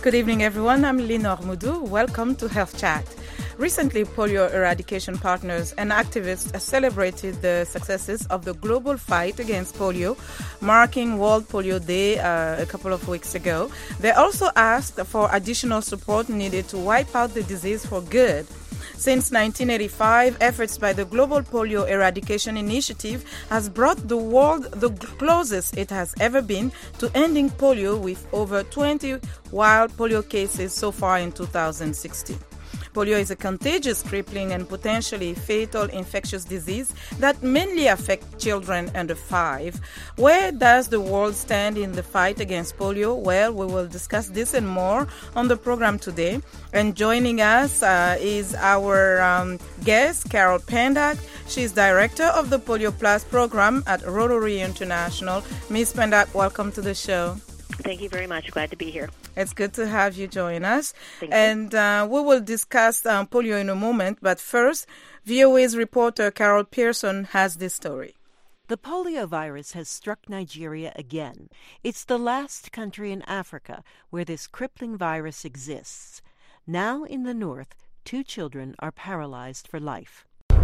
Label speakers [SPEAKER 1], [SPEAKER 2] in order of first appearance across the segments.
[SPEAKER 1] Good evening, everyone. I'm Linor Moudou. Welcome to Health Chat. Recently, polio eradication partners and activists celebrated the successes of the global fight against polio, marking World Polio Day a couple of weeks ago. They also asked for additional support needed to wipe out the disease for good. Since 1985, efforts by the Global Polio Eradication Initiative has brought the world the closest it has ever been to ending polio, with over 20 wild polio cases so far in 2016. Polio is a contagious, crippling, and potentially fatal infectious disease that mainly affects children under 5. Where does the world stand in the fight against polio? Well, we will discuss this and more on the program today. And joining us is our guest, Carol Pendak. She's director of the Polio Plus program at Rotary International. Ms. Pendak, welcome to the show.
[SPEAKER 2] Thank you very much. Glad to be here.
[SPEAKER 1] It's good to have you join us.
[SPEAKER 2] Thank you.
[SPEAKER 1] And we will discuss polio in a moment. But first, VOA's reporter Carol Pearson has this story.
[SPEAKER 3] The polio virus has struck Nigeria again. It's the last country in Africa where this crippling virus exists. Now in the north, 2 children are paralyzed for life.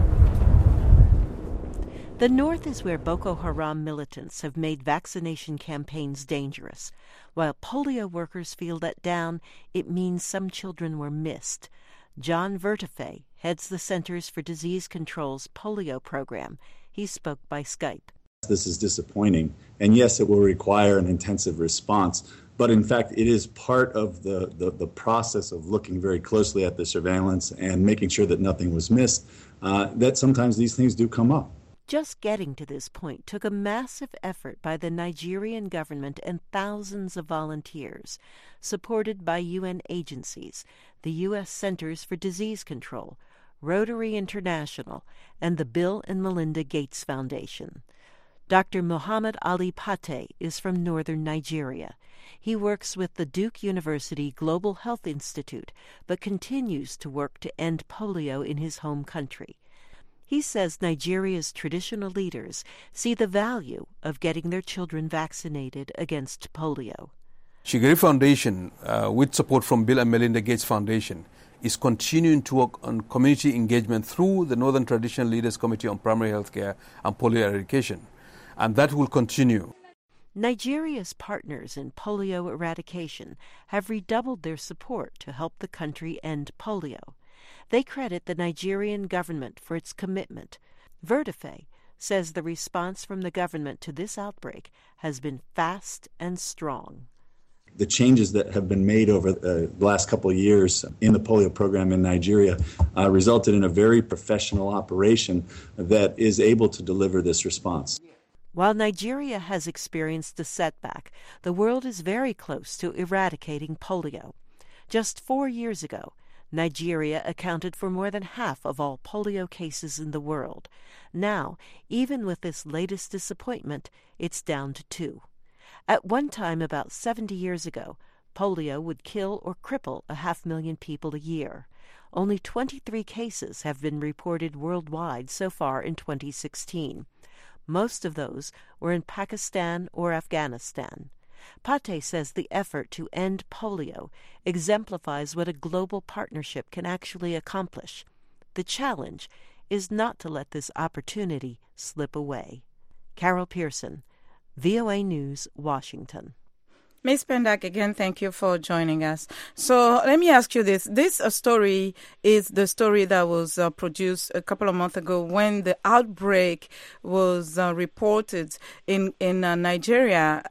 [SPEAKER 3] The north is where Boko Haram militants have made vaccination campaigns dangerous. While polio workers feel let down, it means some children were missed. John Vertefe heads the Centers for Disease Control's polio program. He spoke by Skype.
[SPEAKER 4] This is disappointing, and yes, it will require an intensive response. But in fact, it is part of the process of looking very closely at the surveillance and making sure that nothing was missed, that sometimes these things do come up.
[SPEAKER 3] Just getting to this point took a massive effort by the Nigerian government and thousands of volunteers, supported by UN agencies, the U.S. Centers for Disease Control, Rotary International, and the Bill and Melinda Gates Foundation. Dr. Muhammad Ali Pate is from northern Nigeria. He works with the Duke University Global Health Institute, but continues to work to end polio in his home country. He says Nigeria's traditional leaders see the value of getting their children vaccinated against polio.
[SPEAKER 5] Shigeri Foundation, with support from Bill and Melinda Gates Foundation, is continuing to work on community engagement through the Northern Traditional Leaders Committee on Primary Health Care and Polio Eradication, and that will continue.
[SPEAKER 3] Nigeria's partners in polio eradication have redoubled their support to help the country end polio. They credit the Nigerian government for its commitment. Vertefe says the response from the government to this outbreak has been fast and strong.
[SPEAKER 4] The changes that have been made over the last couple of years in the polio program in Nigeria resulted in a very professional operation that is able to deliver this response.
[SPEAKER 3] While Nigeria has experienced a setback, the world is very close to eradicating polio. Just 4 years ago, Nigeria accounted for more than half of all polio cases in the world. Now, even with this latest disappointment, it's down to 2. At one time, about 70 years ago, polio would kill or cripple 500,000 people a year. Only 23 cases have been reported worldwide so far in 2016. Most of those were in Pakistan or Afghanistan. Pate says the effort to end polio exemplifies what a global partnership can actually accomplish. The challenge is not to let this opportunity slip away. Carol Pearson, VOA News, Washington.
[SPEAKER 1] Ms. Pendak, again, thank you for joining us. So let me ask you this. This story is the story that was produced a couple of months ago when the outbreak was reported in Nigeria,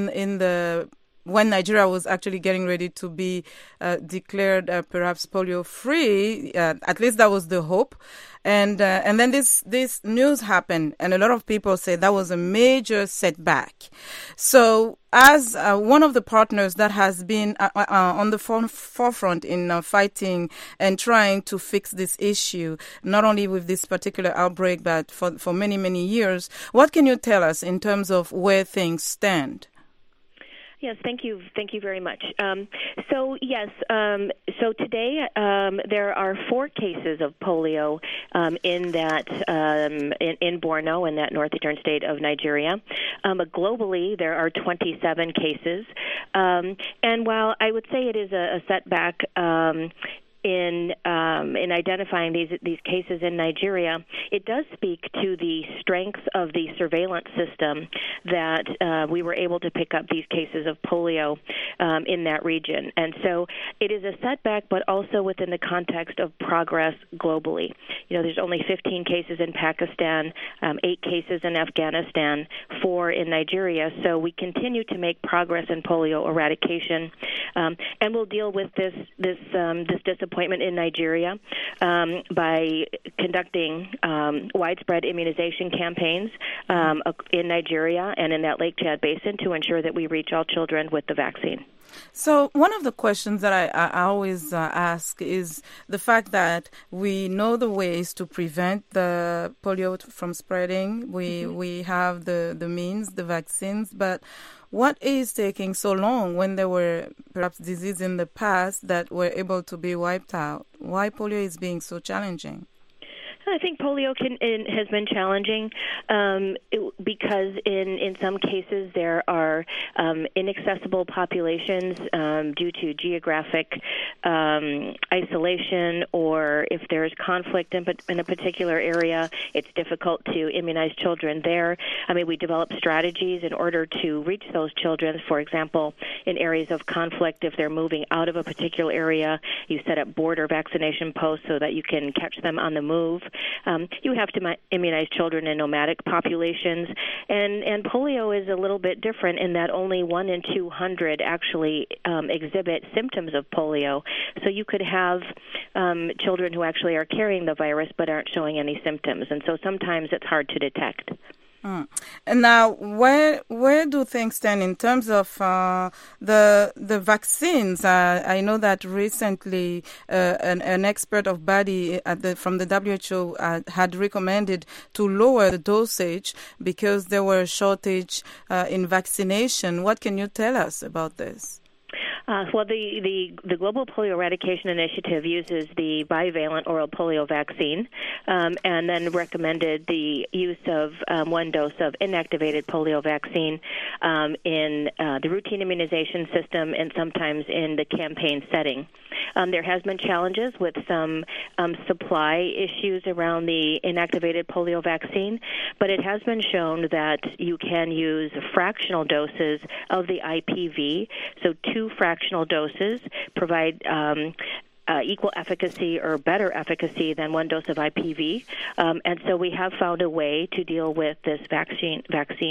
[SPEAKER 1] when Nigeria was actually getting ready to be declared perhaps polio-free. At least that was the hope. And then this news happened, and a lot of people say that was a major setback. So as one of the partners that has been on the forefront in fighting and trying to fix this issue, not only with this particular outbreak, but for many, many years, what can you tell us in terms of where things stand?
[SPEAKER 2] Yes, thank you very much. So today there are 4 cases of polio in Borno, in that northeastern state of Nigeria. But globally, there are 27 cases. And while I would say it is a setback in identifying these cases in Nigeria, it does speak to the strength of the surveillance system that we were able to pick up these cases of polio in that region. And so it is a setback, but also within the context of progress globally. There's only 15 cases in Pakistan, 8 cases in Afghanistan, 4 in Nigeria. So we continue to make progress in polio eradication, and we'll deal with this disappointment in Nigeria by conducting widespread immunization campaigns in Nigeria and in that Lake Chad Basin to ensure that we reach all children with the vaccine.
[SPEAKER 1] So one of the questions that I always ask is the fact that we know the ways to prevent the polio from spreading. We have the means, the vaccines, but what is taking so long when there were perhaps diseases in the past that were able to be wiped out? Why polio is being so challenging?
[SPEAKER 2] I think polio has been challenging because in some cases there are inaccessible populations due to geographic isolation, or if there's conflict in a particular area, it's difficult to immunize children there. We develop strategies in order to reach those children. For example, in areas of conflict, if they're moving out of a particular area, you set up border vaccination posts so that you can catch them on the move. You have to immunize children in nomadic populations, and polio is a little bit different in that only 1 in 200 actually exhibit symptoms of polio. So you could have children who actually are carrying the virus but aren't showing any symptoms, and so sometimes it's hard to detect.
[SPEAKER 1] And now, where do things stand in terms of the vaccines? I know that recently an expert of body from the WHO had recommended to lower the dosage because there were a shortage in vaccination. What can you tell us about this?
[SPEAKER 2] Well, the Global Polio Eradication Initiative uses the bivalent oral polio vaccine and then recommended the use of 1 dose of inactivated polio vaccine in the routine immunization system and sometimes in the campaign setting. There has been challenges with some supply issues around the inactivated polio vaccine, but it has been shown that you can use fractional doses of the IPV, so 2 fractional doses provide equal efficacy or better efficacy than 1 dose of IPV, and so we have found a way to deal with this vaccine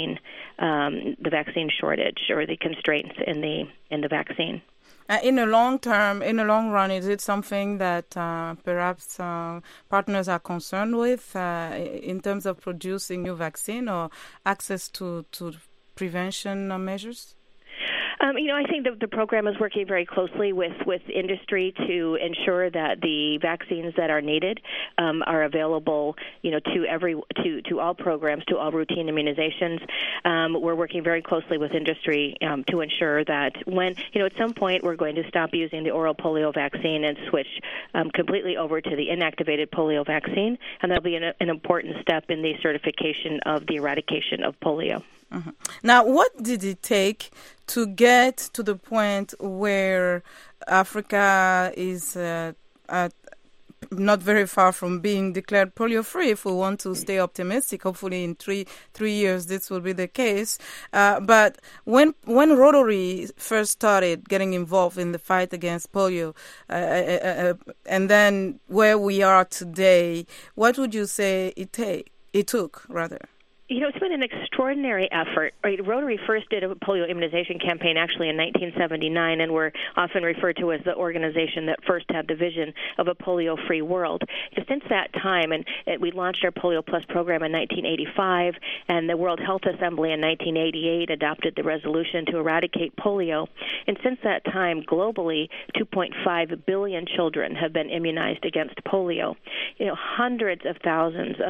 [SPEAKER 2] shortage or the constraints in the vaccine.
[SPEAKER 1] In the long run, is it something that perhaps partners are concerned with in terms of producing new vaccine or access to prevention measures?
[SPEAKER 2] I think the program is working very closely with industry to ensure that the vaccines that are needed are available, to all programs, to all routine immunizations. We're working very closely with industry to ensure that when, at some point we're going to stop using the oral polio vaccine and switch completely over to the inactivated polio vaccine, and that'll be an important step in the certification of the eradication of polio.
[SPEAKER 1] Mm-hmm. Now, what did it take to get to the point where Africa is not very far from being declared polio-free? If we want to stay optimistic, hopefully in three years this will be the case. But when Rotary first started getting involved in the fight against polio, and then where we are today, what would you say it took?
[SPEAKER 2] It's been an extraordinary effort. Right? Rotary first did a polio immunization campaign actually in 1979, and we're often referred to as the organization that first had the vision of a polio-free world. Since that time, and we launched our Polio Plus program in 1985, and the World Health Assembly in 1988 adopted the resolution to eradicate polio. And since that time, globally, 2.5 billion children have been immunized against polio. Hundreds of thousands of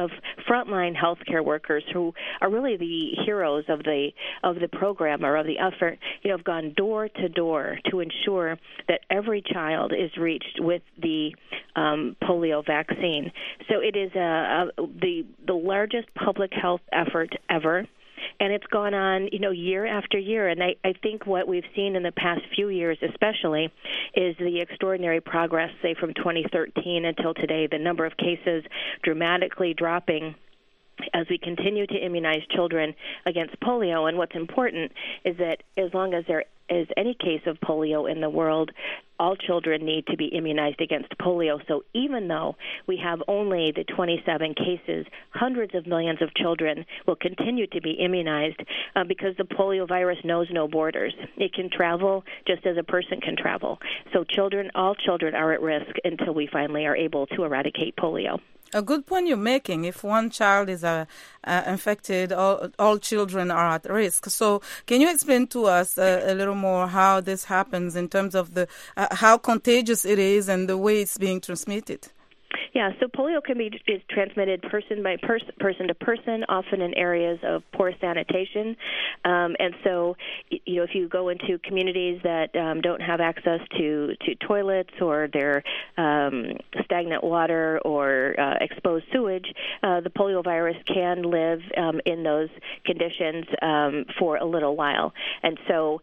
[SPEAKER 2] frontline healthcare workers who are really the heroes of the program or of the effort, have gone door to door to ensure that every child is reached with the polio vaccine. So it is the largest public health effort ever. And it's gone on, year after year. And I think what we've seen in the past few years especially is the extraordinary progress, say, from 2013 until today, the number of cases dramatically dropping as we continue to immunize children against polio. And what's important is that as long as there is any case of polio in the world, all children need to be immunized against polio. So even though we have only the 27 cases, hundreds of millions of children will continue to be immunized because the polio virus knows no borders. It can travel just as a person can travel. So all children are at risk until we finally are able to eradicate polio.
[SPEAKER 1] A good point you're making. If one child is infected, all children are at risk. So can you explain to us a little more how this happens in terms of how contagious it is and the way it's being transmitted?
[SPEAKER 2] Yeah, so polio is transmitted person to person, often in areas of poor sanitation. And so, if you go into communities that don't have access to toilets or their stagnant water or exposed sewage, the polio virus can live in those conditions for a little while. And so,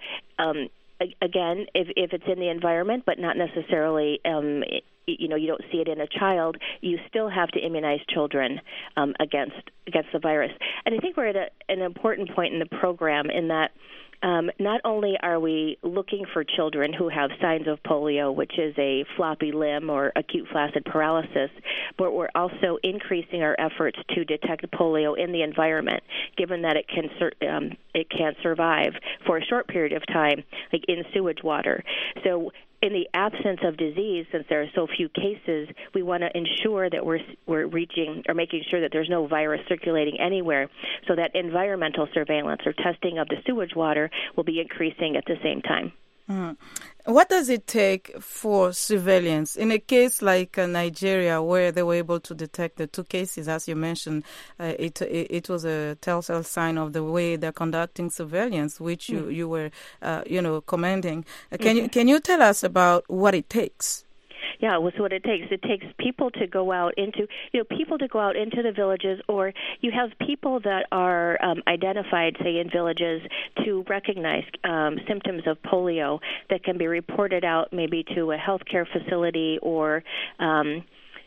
[SPEAKER 2] again, if it's in the environment, but not necessarily you don't see it in a child, you still have to immunize children against the virus. And I think we're at an important point in the program in that not only are we looking for children who have signs of polio, which is a floppy limb or acute flaccid paralysis, but we're also increasing our efforts to detect polio in the environment, given that it can survive for a short period of time, like in sewage water. So in the absence of disease, since there are so few cases, we want to ensure that we're reaching or making sure that there's no virus circulating anywhere, so that environmental surveillance or testing of the sewage water will be increasing at the same time.
[SPEAKER 1] What does it take for surveillance? In a case like Nigeria, where they were able to detect the 2 cases, as you mentioned, it was a telltale sign of the way they're conducting surveillance, which you were, commending. Can you tell us about what it takes?
[SPEAKER 2] Yeah, well, so what it takes people to go out into, the villages, or you have people that are identified, say, in villages to recognize symptoms of polio that can be reported out maybe to a healthcare facility and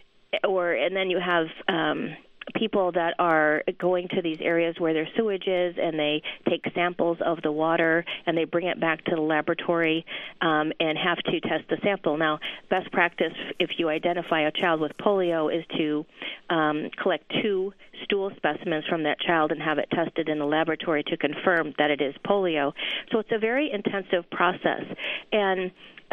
[SPEAKER 2] then you have people that are going to these areas where there's sewage is, and they take samples of the water and they bring it back to the laboratory and have to test the sample. Now, best practice if you identify a child with polio is to collect 2 stool specimens from that child and have it tested in the laboratory to confirm that it is polio. So it's a very intensive process. And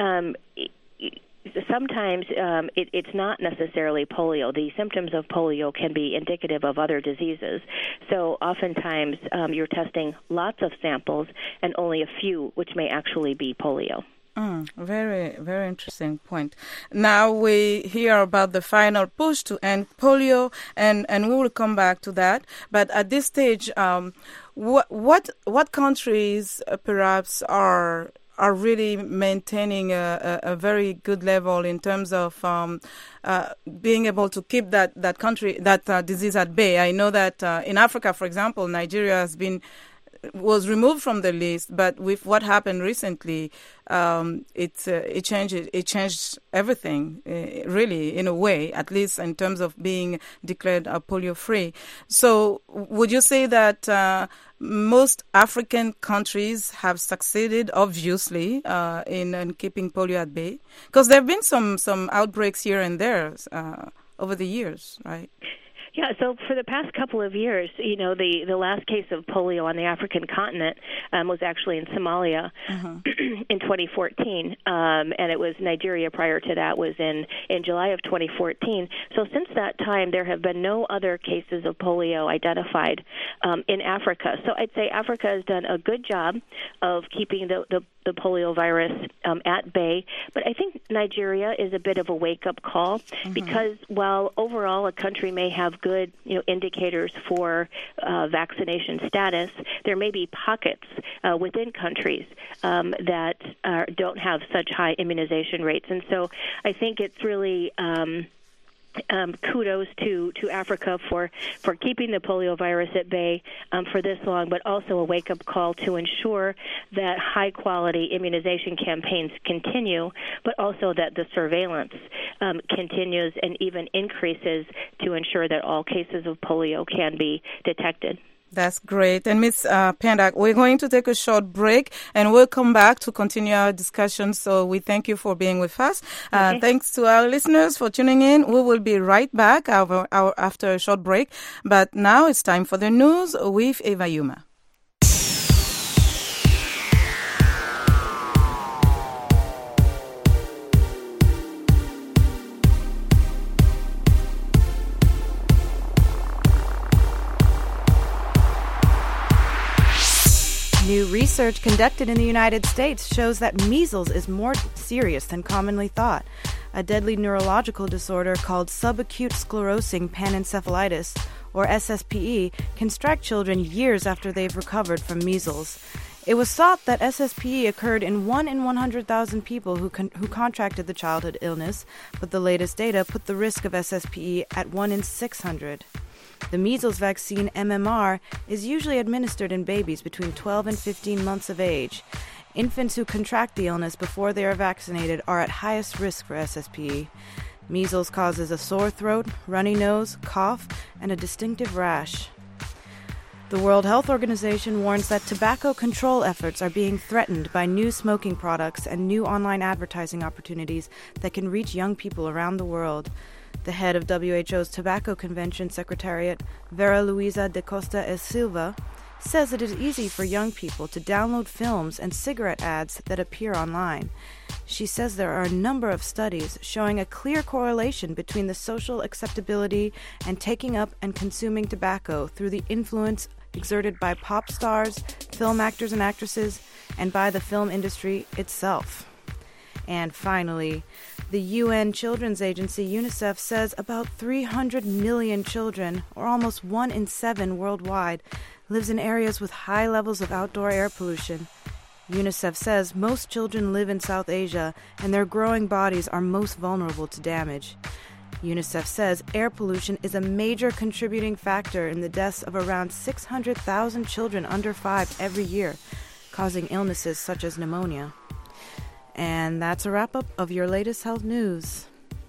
[SPEAKER 2] sometimes it's not necessarily polio. The symptoms of polio can be indicative of other diseases. So oftentimes you're testing lots of samples and only a few which may actually be polio.
[SPEAKER 1] Very, very interesting point. Now we hear about the final push to end polio, and we will come back to that. But at this stage, what countries perhaps are really maintaining a very good level in terms of being able to keep that disease at bay? I know that in Africa, for example, Nigeria was removed from the list, but with what happened recently, it changed everything, really, in a way, at least in terms of being declared polio-free. So would you say that most African countries have succeeded, obviously, in keeping polio at bay? Because there have been some outbreaks here and there over the years, right?
[SPEAKER 2] Yeah, so for the past couple of years, the last case of polio on the African continent was actually in Somalia in 2014, and it was Nigeria prior to that was in July of 2014. So since that time, there have been no other cases of polio identified in Africa. So I'd say Africa has done a good job of keeping the the polio virus at bay. But I think Nigeria is a bit of a wake-up call because while overall a country may have good indicators for vaccination status, there may be pockets within countries that don't have such high immunization rates. And so I think it's really kudos to Africa for keeping the polio virus at bay for this long, but also a wake-up call to ensure that high-quality immunization campaigns continue, but also that the surveillance continues and even increases to ensure that all cases of polio can be detected.
[SPEAKER 1] That's great. And Ms. Pendak, we're going to take a short break and we'll come back to continue our discussion. So we thank you for being with us.
[SPEAKER 2] Okay.
[SPEAKER 1] Thanks to our listeners for tuning in. We will be right back after a short break. But now it's time for the news with Eva Yuma.
[SPEAKER 6] New research conducted in the United States shows that measles is more serious than commonly thought. A deadly neurological disorder called subacute sclerosing panencephalitis, or SSPE, can strike children years after they've recovered from measles. It was thought that SSPE occurred in 1 in 100,000 people who contracted the childhood illness, but the latest data put the risk of SSPE at 1 in 600. The measles vaccine, MMR, is usually administered in babies between 12 and 15 months of age. Infants who contract the illness before they are vaccinated are at highest risk for SSPE. Measles causes a sore throat, runny nose, cough, and a distinctive rash. The World Health Organization warns that tobacco control efforts are being threatened by new smoking products and new online advertising opportunities that can reach young people around the world. The head of WHO's Tobacco Convention Secretariat, Vera Luisa de Costa e Silva, says it is easy for young people to download films and cigarette ads that appear online. She says there are a number of studies showing a clear correlation between the social acceptability and taking up and consuming tobacco through the influence exerted by pop stars, film actors and actresses, and by the film industry itself. And finally, the UN Children's Agency, UNICEF, says about 300 million children, or almost 1 in 7 worldwide, lives in areas with high levels of outdoor air pollution. UNICEF says most children live in South Asia, and their growing bodies are most vulnerable to damage. UNICEF says air pollution is a major contributing factor in the deaths of around 600,000 children under 5 every year, causing illnesses such as pneumonia. And that's a wrap-up of your latest health news.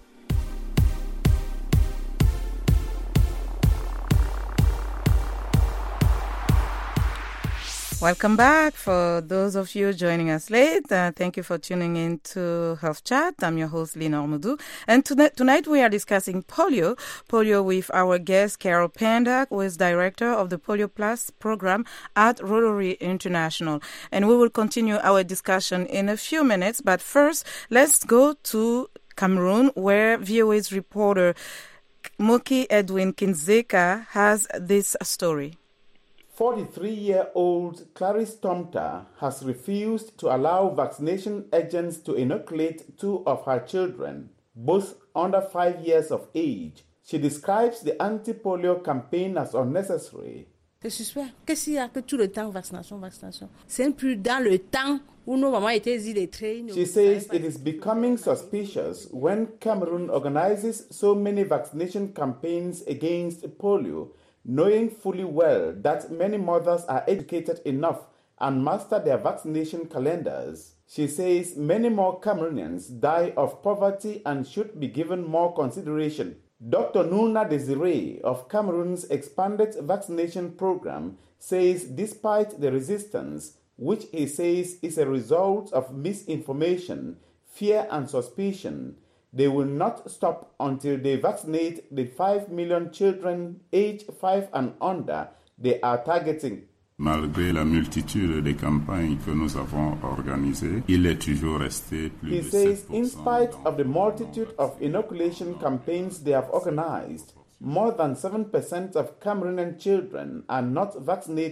[SPEAKER 1] Welcome back. For those of you joining us late, thank you for tuning in to Health Chat. I'm your host, Lina Ormudou. And tonight we are discussing polio with our guest, Carol Pendak, who is director of the Polio Plus program at Rotary International. And we will continue our discussion in a few minutes. But first, let's go to Cameroon, where VOA's reporter Moki Edwin Kinzeka has this story.
[SPEAKER 7] 43-year-old Clarice Tomta has refused to allow vaccination agents to inoculate 2 of her children, both under 5 years of age. She describes the anti-polio campaign as unnecessary.
[SPEAKER 8] Je suspecte que s'il y a que tout le temps vaccination. C'est plus dans le temps où nos mamans étaient illettrées.
[SPEAKER 7] She says it is becoming suspicious when Cameroon organizes so many vaccination campaigns against polio, knowing fully well that many mothers are educated enough and master their vaccination calendars. She says many more Cameroonians die of poverty and should be given more consideration. Dr. Nuna Desiree of Cameroon's expanded vaccination program says despite the resistance, which he says is a result of misinformation, fear and suspicion, they will not stop until they vaccinate the 5 million children aged 5 and under they are targeting.
[SPEAKER 9] Malgré la multitude de campagnes que nous avons organisées, il est toujours resté plus
[SPEAKER 7] He
[SPEAKER 9] de 7%.
[SPEAKER 7] says in spite of the multitude of inoculation campaigns they have organized, more than 7% of Cameroonian children are not vaccinated.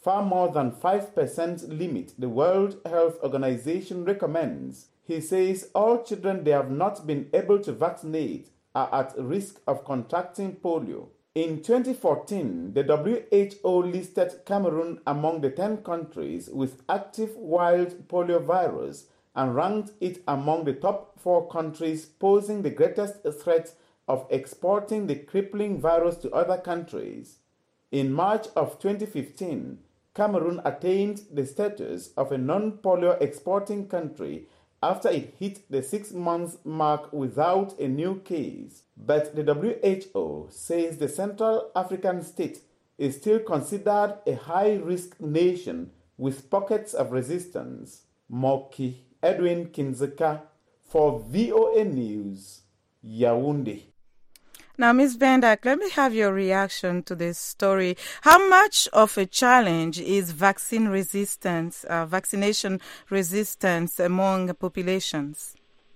[SPEAKER 7] far more than 5% limit the World Health Organization recommends. He says all children they have not been able to vaccinate are at risk of contracting polio. In 2014, the WHO listed Cameroon among the 10 countries with active wild polio virus and ranked it among the top 4 countries posing the greatest threat of exporting the crippling virus to other countries. In March of 2015, Cameroon attained the status of a non-polio exporting country after it hit the 6-month mark without a new case. But the WHO says the Central African state is still considered a high-risk nation with pockets of resistance. Moki Edwin Kinzeka for VOA News, Yaoundé.
[SPEAKER 1] Now, Ms. Bendak, let me have your reaction to this story. How much of a challenge is vaccine resistance, vaccination resistance among populations?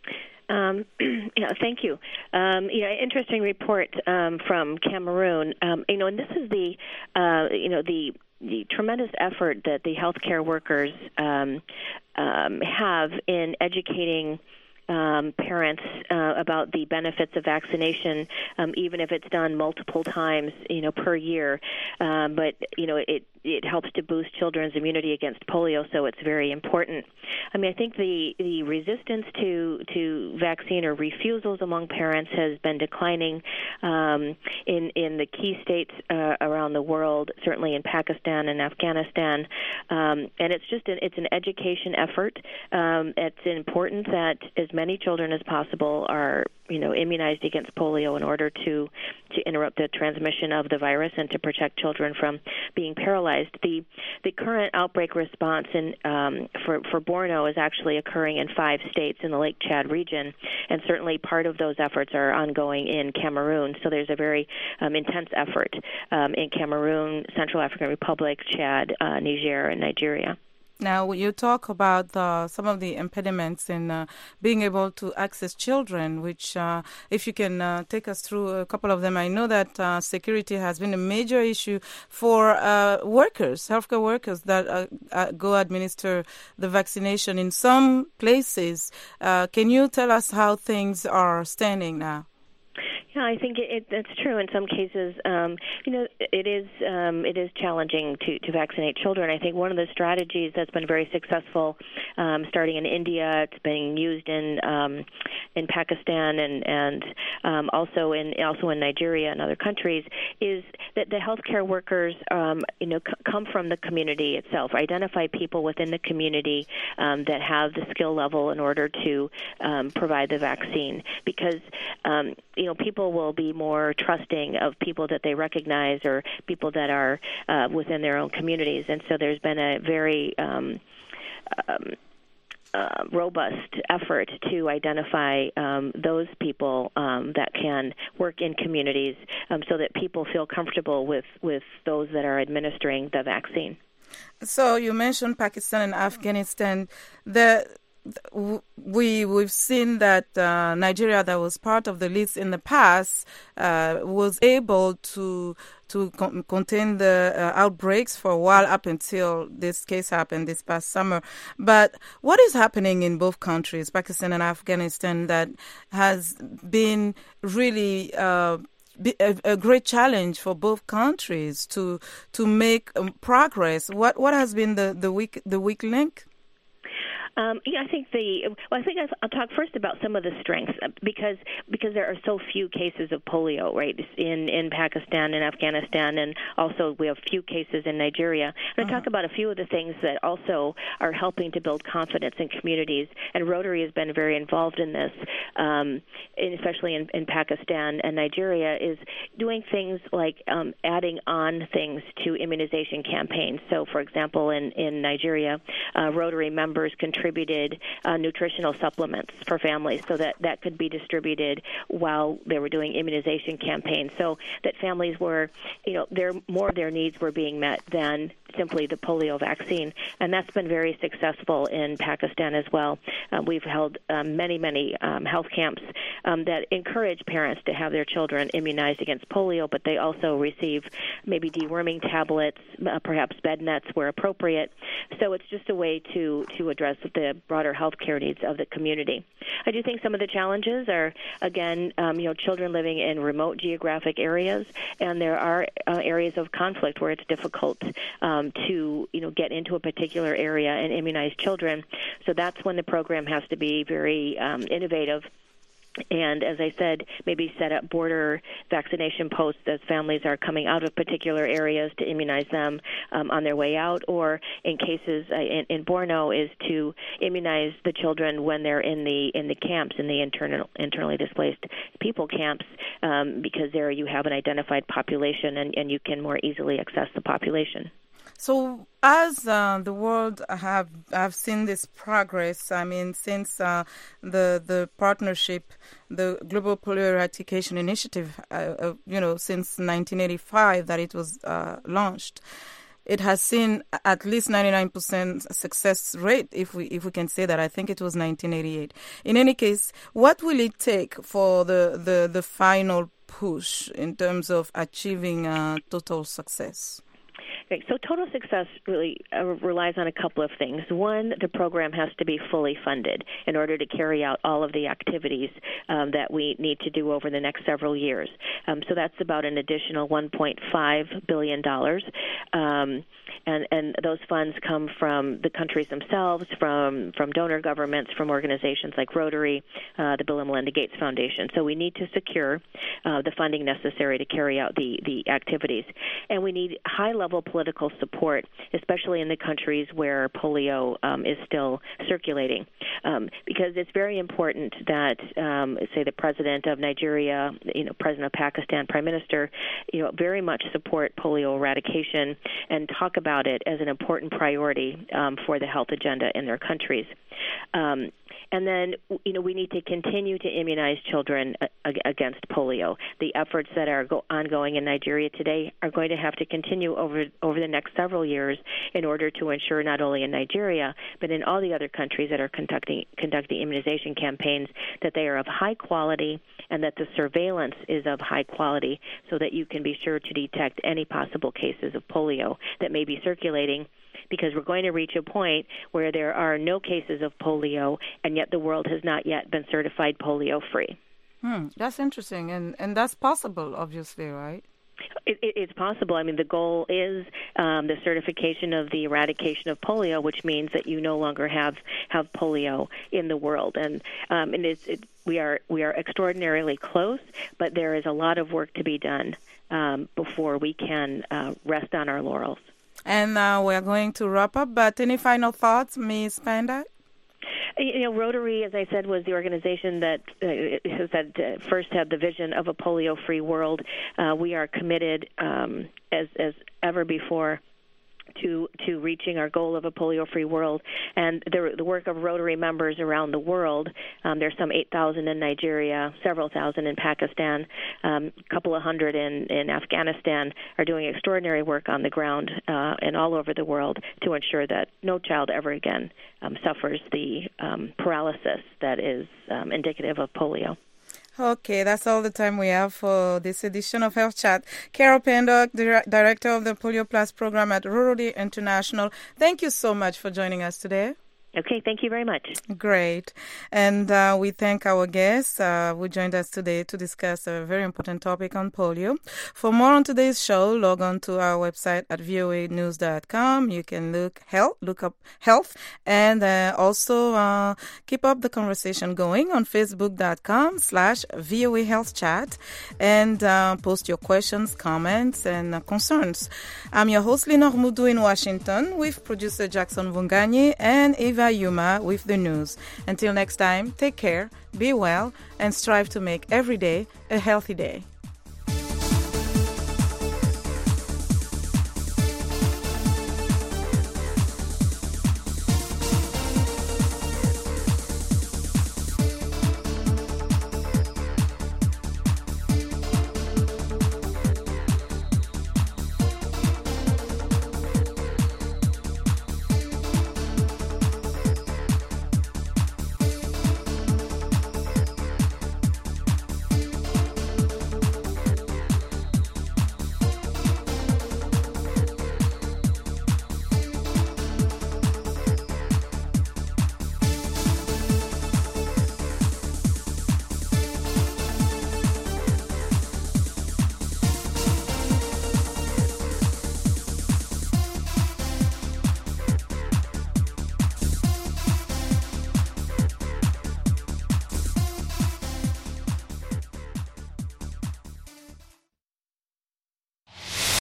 [SPEAKER 2] Thank you. Interesting report from Cameroon. And this is the tremendous effort that the healthcare workers have in educating parents about the benefits of vaccination, even if it's done multiple times, per year. But it helps to boost children's immunity against polio, so it's very important. I think the resistance to vaccine or refusals among parents has been declining in the key states around the world, certainly in Pakistan and Afghanistan. And it's an education effort. It's important that as many children as possible are immunized against polio in order to interrupt the transmission of the virus and to protect children from being paralyzed. The current outbreak response for Borno is actually occurring in 5 states in the Lake Chad region, and certainly part of those efforts are ongoing in Cameroon. So there's a very intense effort in Cameroon, Central African Republic, Chad, Niger, and Nigeria.
[SPEAKER 1] Now, you talk about some of the impediments in being able to access children, which if you can take us through a couple of them. I know that security has been a major issue for healthcare workers that go administer the vaccination in some places. Can you tell us how things are standing now?
[SPEAKER 2] Yeah, I think it's true. In some cases, it is challenging to vaccinate children. I think one of the strategies that's been very successful, starting in India, it's being used in Pakistan and also in Nigeria and other countries, is that the healthcare workers, come from the community itself, identify people within the community that have the skill level in order to provide the vaccine, because people will be more trusting of people that they recognize or people that are within their own communities. And so there's been a very robust effort to identify those people that can work in communities so that people feel comfortable with those that are administering the vaccine.
[SPEAKER 1] So you mentioned Pakistan and Afghanistan. We've seen that Nigeria, that was part of the list in the past, was able to contain the outbreaks for a while up until this case happened this past summer. But what is happening in both countries, Pakistan and Afghanistan, that has been really a great challenge for both countries to make progress? What has been the weak link?
[SPEAKER 2] I think I'll talk first about some of the strengths because there are so few cases of polio, right, in Pakistan and Afghanistan, and also we have few cases in Nigeria. And I talk about a few of the things that also are helping to build confidence in communities, and Rotary has been very involved in this, especially in Pakistan and Nigeria, is doing things like adding on things to immunization campaigns. So, for example, in Nigeria, Rotary members contributed nutritional supplements for families so that could be distributed while they were doing immunization campaigns, so that families were, more of their needs were being met than simply the polio vaccine. And that's been very successful in Pakistan as well. We've held many health camps that encourage parents to have their children immunized against polio, but they also receive maybe deworming tablets, perhaps bed nets where appropriate. So it's just a way to address the broader health care needs of the community. I do think some of the challenges are, again, children living in remote geographic areas, and there are areas of conflict where it's difficult to get into a particular area and immunize children. So that's when the program has to be very innovative. And as I said, maybe set up border vaccination posts as families are coming out of particular areas to immunize them on their way out, or in cases in Borno is to immunize the children when they're in the camps, in the internally displaced people camps, because there you have an identified population and you can more easily access the population.
[SPEAKER 1] So as the world have seen this progress, I mean, since the partnership, the Global Polio Eradication Initiative, since 1985 that it was launched, it has seen at least 99% success rate, if we can say that. I think it was 1988. In any case, what will it take for the final push in terms of achieving total success?
[SPEAKER 2] So total success really relies on a couple of things. One, the program has to be fully funded in order to carry out all of the activities that we need to do over the next several years. So that's about an additional $1.5 billion. And those funds come from the countries themselves, from donor governments, from organizations like Rotary, the Bill and Melinda Gates Foundation. So we need to secure the funding necessary to carry out the activities. And we need high-level political support, especially in the countries where polio is still circulating, because it's very important that, say, the president of Nigeria, president of Pakistan, prime minister, very much support polio eradication and talk about it as an important priority for the health agenda in their countries. And then, we need to continue to immunize children against polio. The efforts that are ongoing in Nigeria today are going to have to continue over the next several years in order to ensure not only in Nigeria, but in all the other countries that are conducting immunization campaigns, that they are of high quality and that the surveillance is of high quality so that you can be sure to detect any possible cases of polio that may be circulating, because we're going to reach a point where there are no cases of polio, and yet the world has not yet been certified polio-free.
[SPEAKER 1] That's interesting, and that's possible, obviously, right?
[SPEAKER 2] It's possible. I mean, the goal is the certification of the eradication of polio, which means that you no longer have polio in the world. And we are extraordinarily close, but there is a lot of work to be done before we can rest on our laurels. And
[SPEAKER 1] we're going to wrap up, but any final thoughts, Ms. Panda?
[SPEAKER 2] Rotary, as I said, was the organization that first had the vision of a polio-free world. We are committed, as ever before, to reaching our goal of a polio-free world. And the work of Rotary members around the world, there's some 8,000 in Nigeria, several thousand in Pakistan, a couple of hundred in Afghanistan, are doing extraordinary work on the ground and all over the world to ensure that no child ever again suffers the paralysis that is indicative of polio.
[SPEAKER 1] Okay, that's all the time we have for this edition of Health Chat. Carol Pendock, Director of the Polio Plus program at Rotary International. Thank you so much for joining us today.
[SPEAKER 2] Okay, thank you very much. Great.
[SPEAKER 1] And we thank our guests who joined us today to discuss a very important topic on polio. For more on today's show, log on to our website at voanews.com. You can look up health, and also keep up the conversation going on facebook.com/VOA Health Chat, and post your questions, comments, and concerns. I'm your host, Lenore Moudou in Washington, with producer Jackson Vunganye and Eva Yuma with the news. Until next time, take care, be well, and strive to make every day a healthy day.